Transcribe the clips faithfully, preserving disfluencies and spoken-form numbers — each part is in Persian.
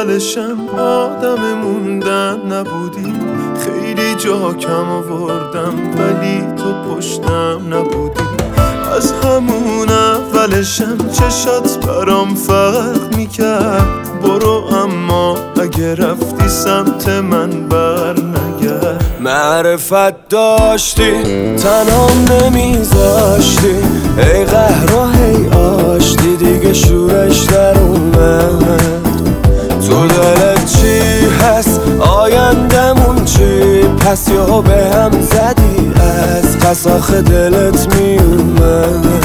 اولشم آدم موندن نبودی، خیلی جا کم آوردم ولی تو پشتم نبودی. از همون اولشم چشات برام فرق میکرد، برو اما اگه رفتی سمت من بر نگرد. معرفت داشتی تنهام نمیذاشتی، ای قهر و هی آشتی دیگه شورش در اومد. تو دلت چی هست آیندمون چی، پس یا به هم زدی از پس آخه دلت میومد.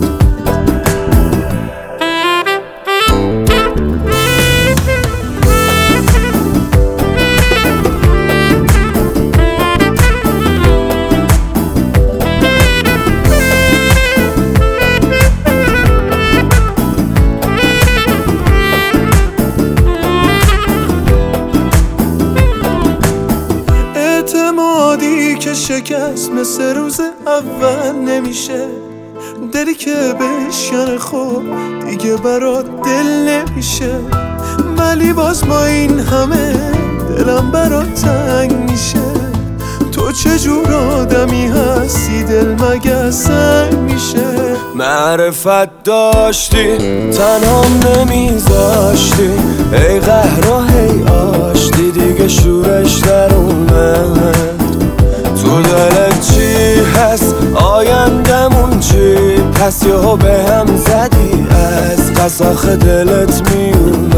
اعتمادی که شکست مثل روز اول نمیشه، دلی که بشکنه خب دیگه برات دل نمیشه. ولی باز با این همه دلم برات تنگ میشه. تو چجور آدمی هستی دل مگه سنگ میشه. معرفت داشتی تنهام نمیذاشتی، ای قهر و هی آشتی دیگه شورش در اومد. تو دلت چی هست آیندمون چی، پس یا به هم زدی از پس آخه دلت میومد.